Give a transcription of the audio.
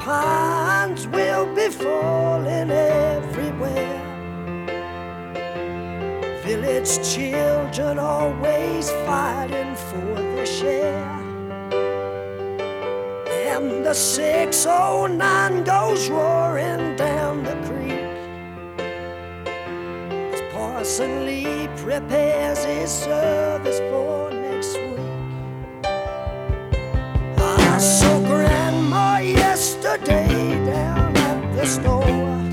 pines will be falling everywhere. Village children always fighting for their share. And the 609 goes roaring down the creek as Parson Lee prepares his service for next week. I saw Grandma yesterday down at the store.